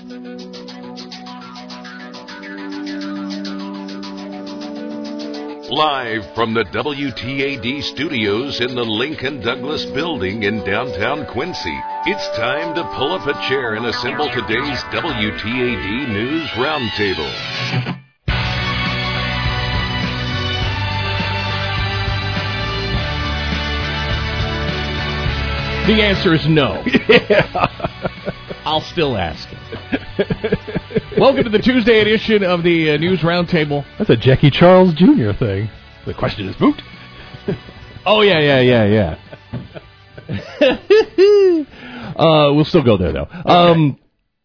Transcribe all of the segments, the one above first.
Live from the WTAD studios in the Lincoln Douglas building in downtown Quincy, it's time to pull up a chair and assemble today's WTAD News Roundtable. The answer is no. Yeah. I'll still ask it. Welcome to the Tuesday edition of the News Roundtable. That's a Jackie Charles Jr. thing. The question is moot. Oh, yeah. We'll still go there, though. Okay.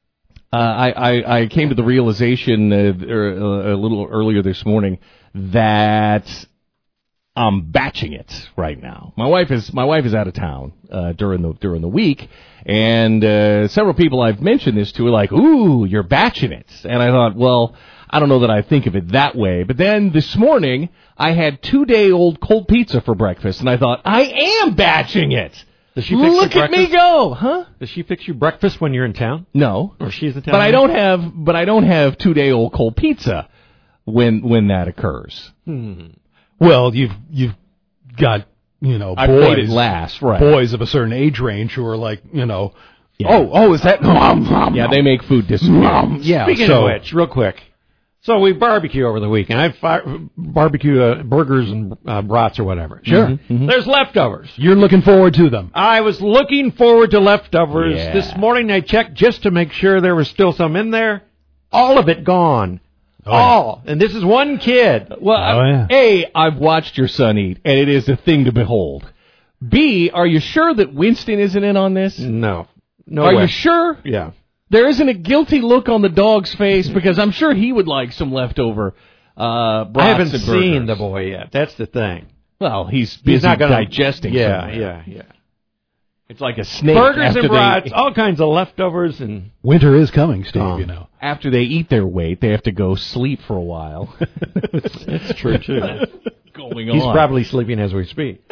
I came to the realization a little earlier this morning that I'm batching it right now. My wife is out of town during the week, and several people I've mentioned this to are like, "Ooh, you're batching it," and I thought, well, I don't know that I think of it that way. But then this morning I had 2-day-old cold pizza for breakfast, and I thought, I am batching it. Does she fix Look at me go, huh? Does she fix you breakfast when you're in town? No, or she's in town. But I don't have 2-day-old cold pizza when that occurs. Well, you've got, I played it last, right? Boys of a certain age range who are like, Yeah. Oh, is that? Yeah, they make food disappear. Yeah. Speaking of which, real quick. So we barbecue over the weekend. I barbecue burgers and brats or whatever. Sure. Mm-hmm. There's leftovers. You're looking forward to them. I was looking forward to leftovers. Yeah. This morning I checked just to make sure there was still some in there. All of it gone. Oh, All. And this is one kid. Well, A, I've watched your son eat, and it is a thing to behold. B, are you sure that Winston isn't in on this? No. No Are way. you sure? Yeah. There isn't a guilty look on the dog's face, because I'm sure he would like some leftover brats I haven't and seen burgers. the boy yet. That's the thing. Well, he's busy not gonna, digesting somewhere. Yeah. It's like a snake. Burgers and brats, all kinds of leftovers. And Winter is coming, Steve, After they eat their weight, they have to go sleep for a while. it's true, too. Going on. He's probably sleeping as we speak.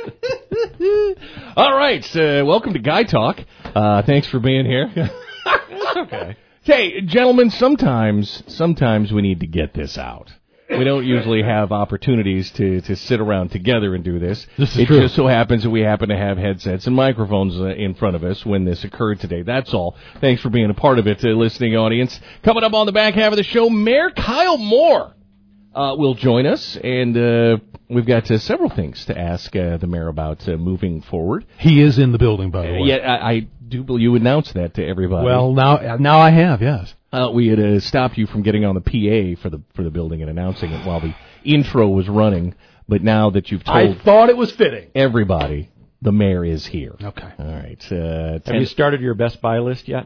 All right, so welcome to Guy Talk. Thanks for being here. It's okay. Hey, gentlemen, sometimes we need to get this out. We don't usually have opportunities to sit around together and do this. This is true. It just so happens that we happen to have headsets and microphones in front of us when this occurred today. That's all. Thanks for being a part of it, listening audience. Coming up on the back half of the show, Mayor Kyle Moore will join us, and we've got several things to ask the mayor about moving forward. He is in the building, by the way. Yeah, I do believe you announced that to everybody. Well, now I have, yes. We had stopped you from getting on the PA for the building and announcing it while the intro was running, but now that you've told I thought it was fitting. everybody, the mayor is here. Okay. All right. Have you started your Best Buy list yet?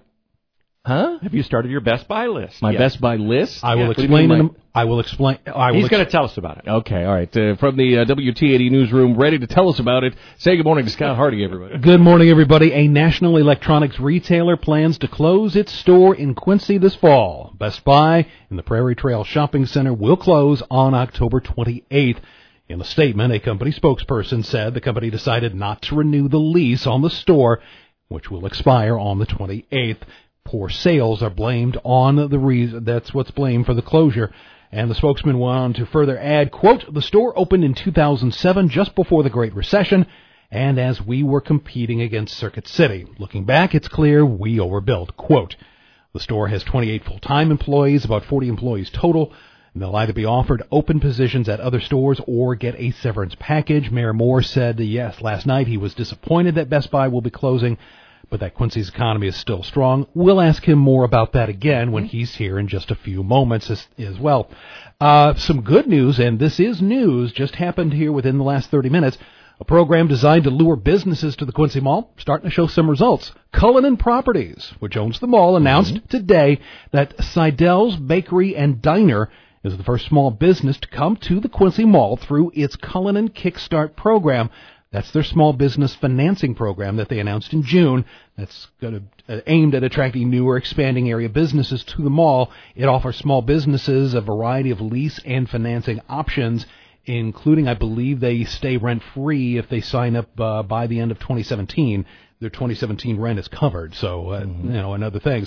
Huh? Have you started your Best Buy list? My yet? Best Buy list? I will What do you explain. mean I will explain. He's going to tell us about it. Okay, all right. From the WTAD newsroom, ready to tell us about it. Say good morning to Scott Hardy, everybody. Good morning, everybody. A national electronics retailer plans to close its store in Quincy this fall. Best Buy in the Prairie Trail Shopping Center will close on October 28th. In a statement, a company spokesperson said the company decided not to renew the lease on the store, which will expire on the 28th. Poor sales are blamed on the reason. That's what's blamed for the closure. And the spokesman went on to further add, quote, the store opened in 2007, just before the Great Recession, and as we were competing against Circuit City. Looking back, it's clear we overbuilt, quote. The store has 28 full-time employees, about 40 employees total, and they'll either be offered open positions at other stores or get a severance package. Mayor Moore said, yes, last night he was disappointed that Best Buy will be closing, but that Quincy's economy is still strong. We'll ask him more about that again when he's here in just a few moments as well. Some good news, and this is news, just happened here within the last 30 minutes. A program designed to lure businesses to the Quincy Mall, starting to show some results. Cullinan Properties, which owns the mall, announced today that Seidel's Bakery and Diner is the first small business to come to the Quincy Mall through its Cullinan Kickstart program. That's their small business financing program that they announced in June. That's aimed at attracting newer, expanding area businesses to the mall. It offers small businesses a variety of lease and financing options, including, I believe, they stay rent-free if they sign up by the end of 2017. Their 2017 rent is covered, so, and other things.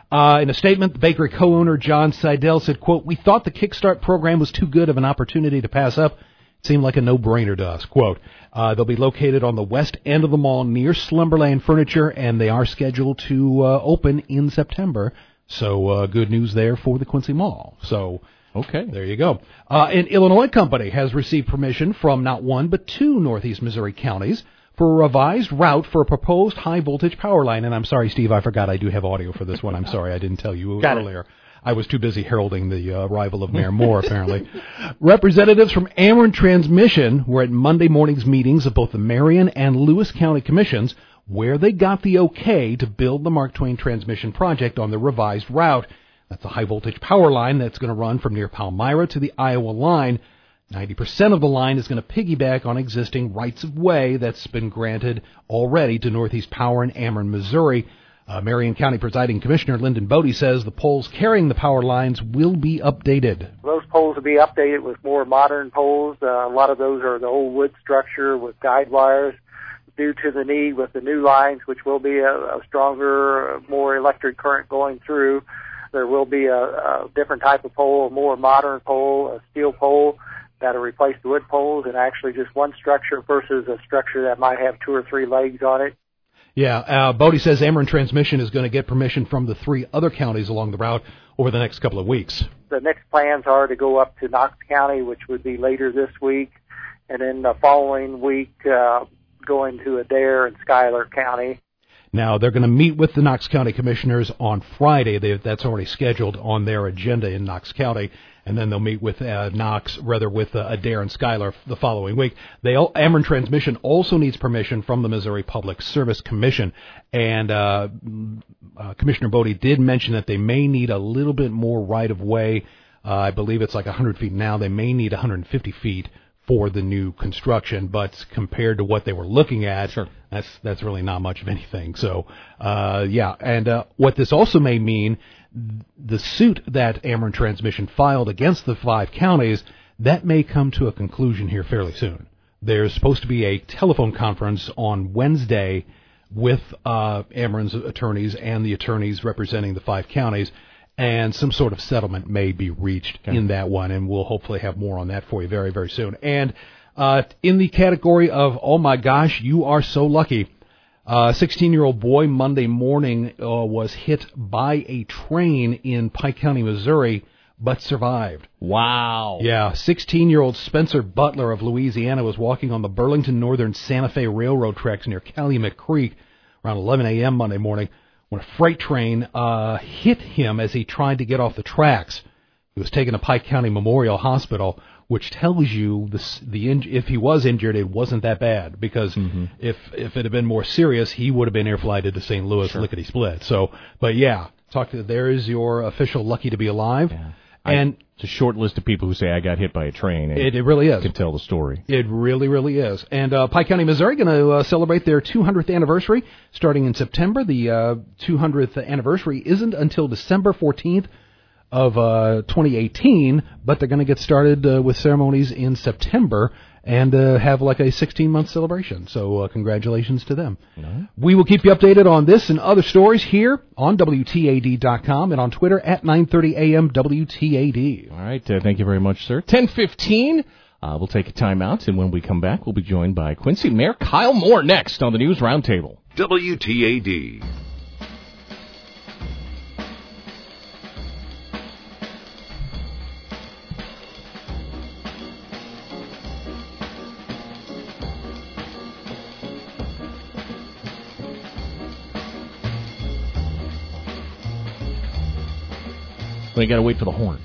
In a statement, the bakery co-owner John Seidel said, quote, "We thought the Kickstart program was too good of an opportunity to pass up. It seemed like a no-brainer to us." Quote, "They'll be located on the west end of the mall near Slumberland Furniture, and they are scheduled to open in September. So good news there for the Quincy Mall." So Okay. there you go. An Illinois company has received permission from not one but two Northeast Missouri counties for a revised route for a proposed high-voltage power line. And I'm sorry, Steve, I forgot I do have audio for this one. I'm sorry, I didn't tell you earlier. I was too busy heralding the arrival of Mayor Moore, apparently. Representatives from Ameren Transmission were at Monday morning's meetings of both the Marion and Lewis County Commissions, where they got the okay to build the Mark Twain transmission project on the revised route. That's a high-voltage power line that's going to run from near Palmyra to the Iowa line. 90% of the line is going to piggyback on existing rights-of-way that's been granted already to Northeast Power in Ameren, Missouri. Marion County Presiding Commissioner Lyndon Bodie says the poles carrying the power lines will be updated. Those poles will be updated with more modern poles. A lot of those are the old wood structure with guide wires due to the need with the new lines, which will be a stronger, more electric current going through. There will be a different type of pole, a more modern pole, a steel pole that'll replace the wood poles, and actually just one structure versus a structure that might have 2 or 3 legs on it. Yeah, Bodie says Ameren Transmission is going to get permission from the 3 other counties along the route over the next couple of weeks. The next plans are to go up to Knox County, which would be later this week, and then the following week going to Adair and Schuyler County. Now, they're going to meet with the Knox County Commissioners on Friday. That's already scheduled on their agenda in Knox County. And then they'll meet with Adair and Schuyler the following week. Ameren Transmission also needs permission from the Missouri Public Service Commission. And Commissioner Bodie did mention that they may need a little bit more right-of-way. I believe it's like 100 feet now. They may need 150 feet for the new construction, but compared to what they were looking at, sure, that's really not much of anything. So, what this also may mean, the suit that Ameren Transmission filed against the 5 counties, that may come to a conclusion here fairly soon. There's supposed to be a telephone conference on Wednesday with Ameren's attorneys and the attorneys representing the 5 counties, and some sort of settlement may be reached in that one, and we'll hopefully have more on that for you very, very soon. And in the category of, oh my gosh, you are so lucky, a 16-year-old boy Monday morning was hit by a train in Pike County, Missouri, but survived. Wow. Yeah, 16-year-old Spencer Butler of Louisiana was walking on the Burlington Northern Santa Fe Railroad tracks near Calumet Creek around 11 a.m. Monday morning, when a freight train hit him as he tried to get off the tracks. He was taken to Pike County Memorial Hospital, which tells you if he was injured, it wasn't that bad, because if it had been more serious, he would have been airflighted to St. Louis, lickety-split. So, but yeah, there is your official lucky to be alive. Yeah. And it's a short list of people who say I got hit by a train. It really is. Can tell the story. It really, really is. And Pike County, Missouri, going to celebrate their 200th anniversary starting in September. The 200th anniversary isn't until December 14th of 2018, but they're going to get started with ceremonies in September and have like a 16-month celebration. So congratulations to them. Mm-hmm. We will keep you updated on this and other stories here on WTAD.com and on Twitter at 9:30 a.m. WTAD. All right. Thank you very much, sir. 10:15. We'll take a time out, and when we come back, we'll be joined by Quincy Mayor Kyle Moore next on the News Roundtable. WTAD. We got to wait for the horn.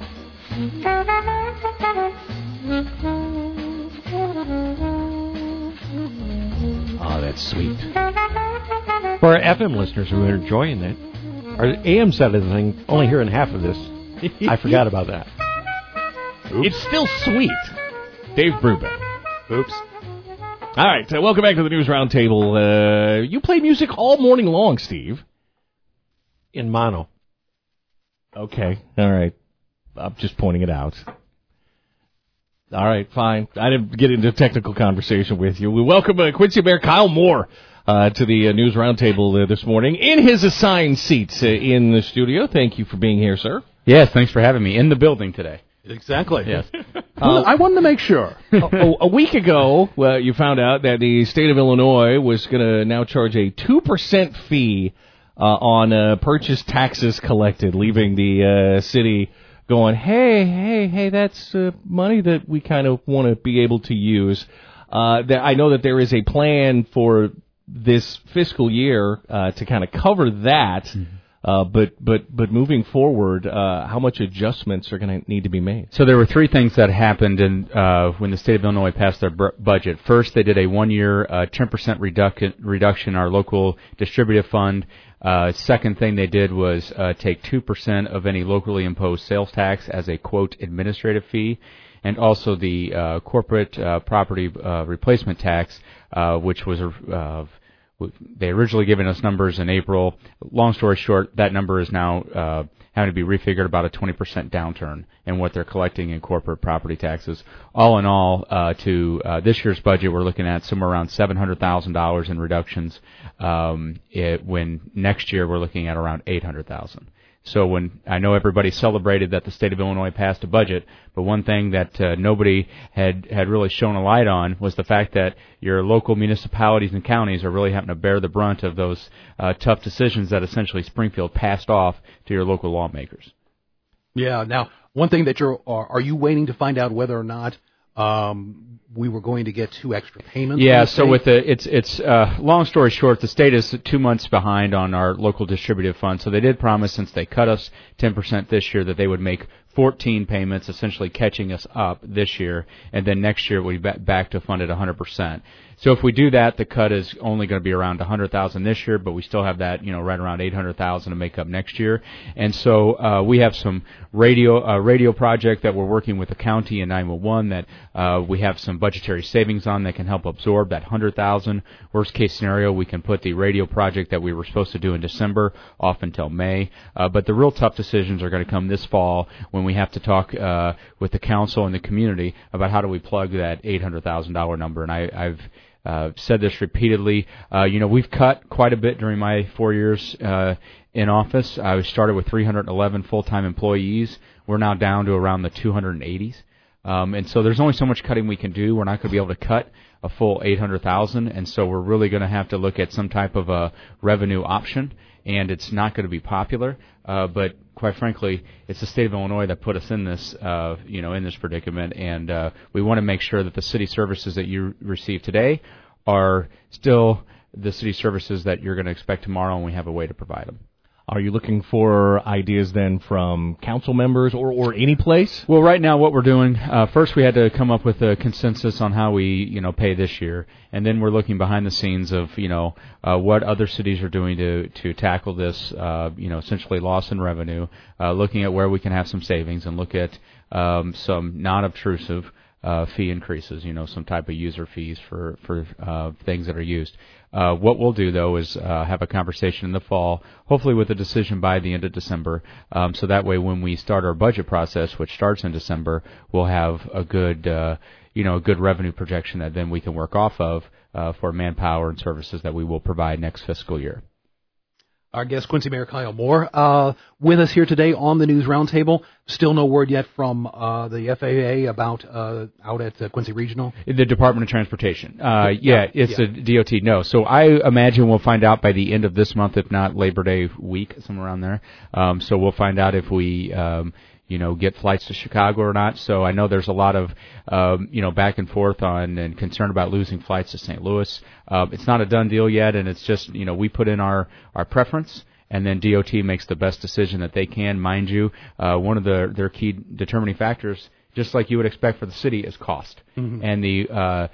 Oh, that's sweet. For our FM listeners who are enjoying that, our AM side of the thing, only hearing half of this, I forgot about that. Oops. It's still sweet. Dave Brubeck. Oops. All right, welcome back to the News Roundtable. You play music all morning long, Steve. In mono. Okay, all right. I'm just pointing it out. All right, fine. I didn't get into a technical conversation with you. We welcome Quincy Mayor Kyle Moore to the News Roundtable this morning in his assigned seats in the studio. Thank you for being here, sir. Yes, thanks for having me in the building today. Exactly. Yes. I wanted to make sure. A week ago, you found out that the state of Illinois was going to now charge a 2% fee on purchase taxes collected, leaving the city going, hey, that's money that we kind of want to be able to use. I know that there is a plan for this fiscal year to kind of cover that. Mm-hmm. But moving forward, how much adjustments are going to need to be made? So there were three things that happened when the state of Illinois passed their budget. First, they did a 1-year 10% reduction in our local distributive fund. Second thing they did was take 2% of any locally imposed sales tax as a, quote, administrative fee, and also the corporate property replacement tax, which was they originally given us numbers in April. Long story short, that number is now having to be refigured, about a 20% downturn in what they're collecting in corporate property taxes. All in all, to this year's budget, we're looking at somewhere around $700,000 in reductions. When next year we're looking at around $800,000. So when I know everybody celebrated that the state of Illinois passed a budget, but one thing that nobody had really shown a light on was the fact that your local municipalities and counties are really having to bear the brunt of those tough decisions that essentially Springfield passed off to your local lawmakers. Yeah. Now, one thing that are you waiting to find out whether or not we were going to get 2 extra payments? Yeah, so with it's long story short, the state is 2 months behind on our local distributive fund. So they did promise, since they cut us 10% this year, that they would make 14 payments, essentially catching us up this year, and then next year we'll be back to fund at 100%. So if we do that, the cut is only going to be around $100,000 this year, but we still have that, right around $800,000 to make up next year. And so we have some radio project that we're working with the county and 911 that we have some budgetary savings on that can help absorb that $100,000. Worst case scenario, we can put the radio project that we were supposed to do in December off until May. But the real tough decisions are going to come this fall when we have to talk with the council and the community about how do we plug that $800,000 number. And I've said this repeatedly. We've cut quite a bit during my 4 years in office. I started with 311 full-time employees. We're now down to around the 280s. And so there's only so much cutting we can do. We're not going to be able to cut a full $800,000, and so we're really going to have to look at some type of a revenue option, and it's not going to be popular. But quite frankly, it's the state of Illinois that put us in this, in this predicament, and we want to make sure that the city services that you receive today are still the city services that you're going to expect tomorrow, and we have a way to provide them. Are you looking for ideas then from council members or any place? Well, right now what we're doing, first we had to come up with a consensus on how we, pay this year. And then we're looking behind the scenes of, what other cities are doing to tackle this, essentially loss in revenue, looking at where we can have some savings and look at some non-obtrusive fee increases, some type of user fees for things that are used. What we'll do, though, is have a conversation in the fall, hopefully with a decision by the end of December, so that way when we start our budget process, which starts in December, we'll have a good revenue projection that then we can work off of for manpower and services that we will provide next fiscal year. Our guest, Quincy Mayor Kyle Moore, with us here today on the News Roundtable. Still no word yet from the FAA about out at Quincy Regional? The Department of Transportation. It's a DOT. No. So I imagine we'll find out by the end of this month, if not Labor Day week, somewhere around there. So we'll find out if we get flights to Chicago or not. So I know there's a lot of, back and forth on and concern about losing flights to St. Louis. It's not a done deal yet, and it's just, we put in our preference, and then DOT makes the best decision that they can. Mind you, one of their key determining factors, just like you would expect for the city, is cost. Mm-hmm. And the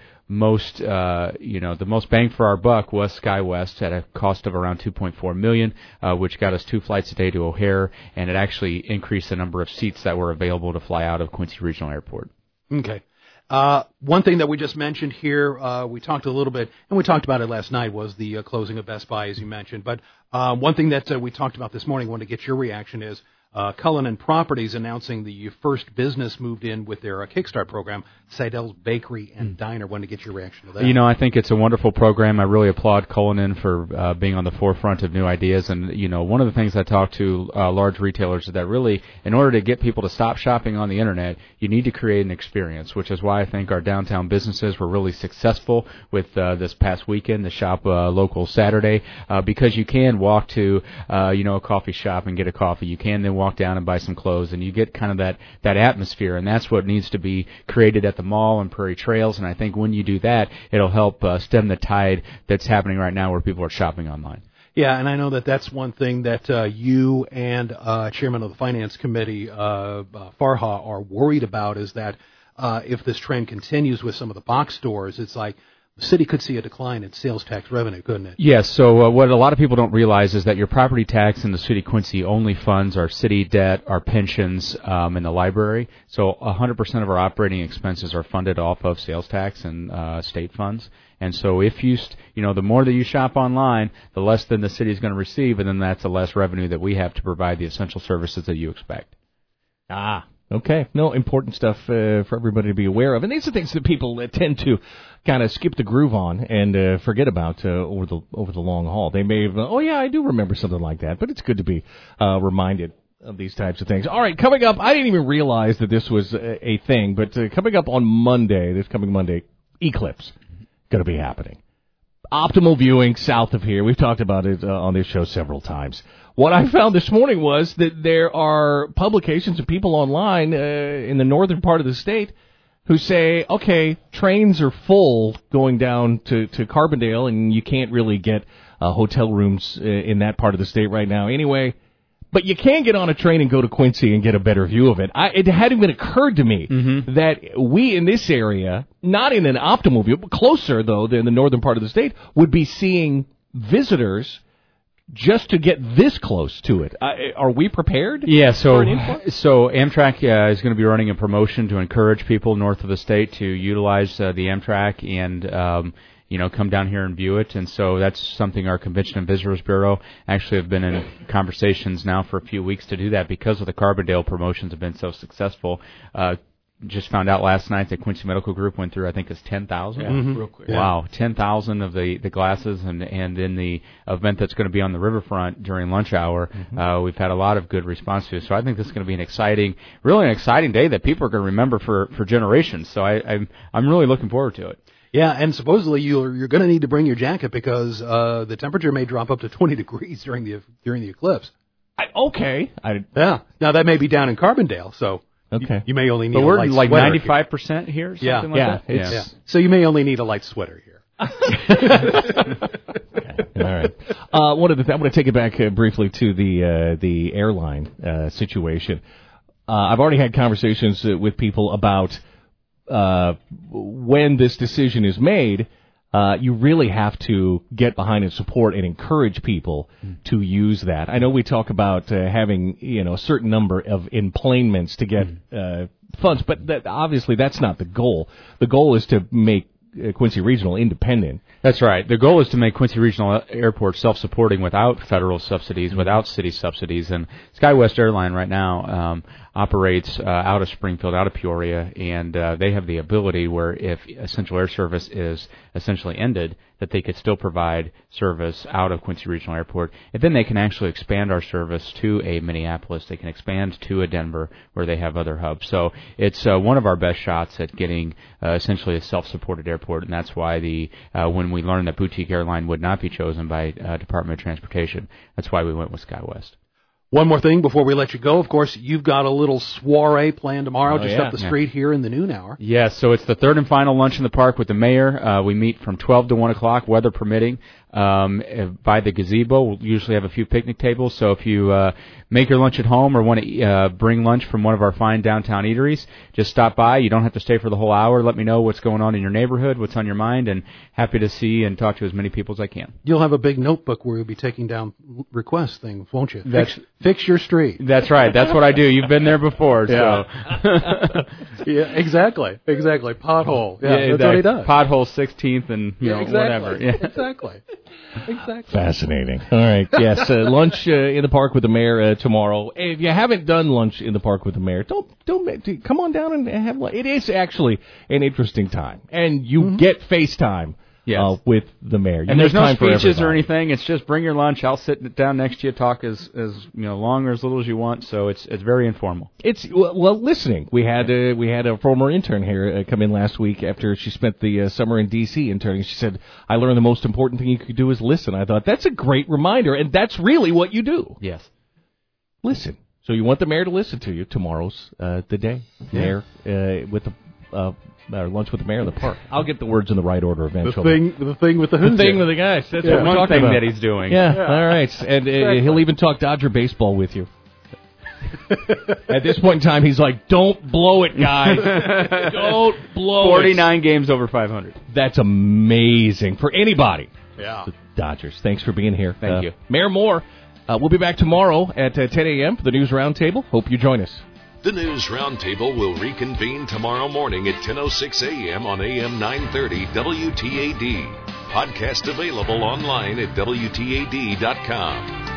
the most bang for our buck was SkyWest at a cost of around $2.4 million, which got us 2 flights a day to O'Hare, and it actually increased the number of seats that were available to fly out of Quincy Regional Airport. Okay. One thing that we just mentioned here, we talked a little bit, and we talked about it last night, was the closing of Best Buy, as you mentioned. But one thing that we talked about this morning, I want to get your reaction, is Cullinan Properties announcing the first business moved in with their Kickstart program, Seidel's Bakery and Diner. Want to get your reaction to that? You know, I think it's a wonderful program. I really applaud Cullinan for being on the forefront of new ideas. And, you know, one of the things I talk to large retailers is that really, in order to get people to stop shopping on the Internet, you need to create an experience, which is why I think our downtown businesses were really successful with this past weekend, the Shop Local Saturday, because you can walk to, a coffee shop and get a coffee. You can then walk down and buy some clothes, and you get kind of that atmosphere, and that's what needs to be created at the mall and Prairie Trails. And I think when you do that, it'll help stem the tide that's happening right now where people are shopping online. Yeah, and I know that that's one thing that you and Chairman of the Finance Committee, Farha, are worried about, is that if this trend continues with some of the box stores, it's like the city could see a decline in sales tax revenue, couldn't it? Yes, so what a lot of people don't realize is that your property tax in the city of Quincy only funds our city debt, our pensions, and the library. So 100% of our operating expenses are funded off of sales tax and state funds. And so if the more that you shop online, the less than the city is going to receive, and then that's the less revenue that we have to provide the essential services that you expect. Okay. No, important stuff for everybody to be aware of. And these are things that people tend to kind of skip the groove on and forget about over the long haul. They may have, I do remember something like that, but it's good to be reminded of these types of things. All right, coming up, I didn't even realize that this was a thing, but coming up on this coming Monday, eclipse going to be happening. Optimal viewing south of here. We've talked about it on this show several times. What I found this morning was that there are publications of people online in the northern part of the state who say, okay, trains are full going down to Carbondale, and you can't really get hotel rooms in that part of the state right now anyway. But you can get on a train and go to Quincy and get a better view of it. It hadn't even occurred to me that we in this area, not in an optimal view, but closer, though, than the northern part of the state, would be seeing visitors just to get this close to it. Are we prepared? Yeah, so Amtrak is going to be running a promotion to encourage people north of the state to utilize the Amtrak and come down here and view it. And so that's something our Convention and Visitors Bureau actually have been in conversations now for a few weeks to do that because of the Carbondale promotions have been so successful. Just found out last night that Quincy Medical Group went through, I think it's 10,000. Real quick. Wow, 10,000 of the glasses, and in the event that's going to be on the riverfront during lunch hour, we've had a lot of good response to it. So I think this is going to be an exciting day that people are going to remember for generations. So I'm really looking forward to it. Yeah, and supposedly you're going to need to bring your jacket because the temperature may drop up to 20 degrees during the eclipse. Okay. Yeah. Now that may be down in Carbondale, so you may only need a light sweater. But we're like 95% here, something like that. Yeah. So you may only need a light sweater here. All right. I want to take it back briefly to the airline situation. I've already had conversations with people about when this decision is made, you really have to get behind and support and encourage people to use that. I know we talk about having a certain number of enplanements to get funds, but obviously that's not the goal. The goal is to make Quincy Regional independent. That's right. The goal is to make Quincy Regional Airport self-supporting without federal subsidies, without city subsidies. And SkyWest Airline right now operates out of Springfield, out of Peoria, and they have the ability where if Essential Air Service is essentially ended, that they could still provide service out of Quincy Regional Airport. And then they can actually expand our service to a Minneapolis. They can expand to a Denver where they have other hubs. So it's one of our best shots at getting essentially a self-supported airport, and that's why when we learned that Boutique Airline would not be chosen by Department of Transportation, that's why we went with SkyWest. One more thing before we let you go. Of course, you've got a little soiree planned tomorrow up the street here in the noon hour. Yes, so it's the third and final lunch in the park with the mayor. We meet from 12 to 1 o'clock, weather permitting, by the gazebo. We'll usually have a few picnic tables, so if you make your lunch at home or want to bring lunch from one of our fine downtown eateries, just stop by. You don't have to stay for the whole hour. Let me know what's going on in your neighborhood, what's on your mind, and happy to see and talk to as many people as I can. You'll have a big notebook where you'll be taking down request things, won't you? Fix your street. That's right. That's what I do. You've been there before. So. Yeah, exactly. Pothole. Yeah, that's what he does. Pothole 16th and exactly. whatever. Yeah. Exactly. Exactly. Fascinating. All right. Yes. Lunch in the park with the mayor tomorrow. If you haven't done lunch in the park with the mayor, don't come on down and have lunch. It is actually an interesting time, and you get FaceTime. Yes. With the mayor. And there's no speeches or anything. It's just bring your lunch. I'll sit down next to you, talk as long or as little as you want. So it's very informal. It's listening. We had a former intern here come in last week after she spent the summer in D.C. interning. She said, "I learned the most important thing you could do is listen." I thought that's a great reminder, and that's really what you do. Yes. Listen. So you want the mayor to listen to you. Tomorrow's the day. Mayor with the. Lunch with the mayor in the park. I'll get the words in the right order eventually. The thing with the who's. The thing with the guys. That's what we're one talking thing about. that he's doing. Yeah. All right. And he'll even talk Dodger baseball with you. At this point in time, he's like, "Don't blow it, guys. Don't blow 49 games over 500. That's amazing for anybody. Yeah. The Dodgers. Thanks for being here. Thank you. Mayor Moore. We'll be back tomorrow at 10 a.m. for the News Roundtable. Hope you join us. The News Roundtable will reconvene tomorrow morning at 10:06 a.m. on AM 930 WTAD. Podcast available online at WTAD.com.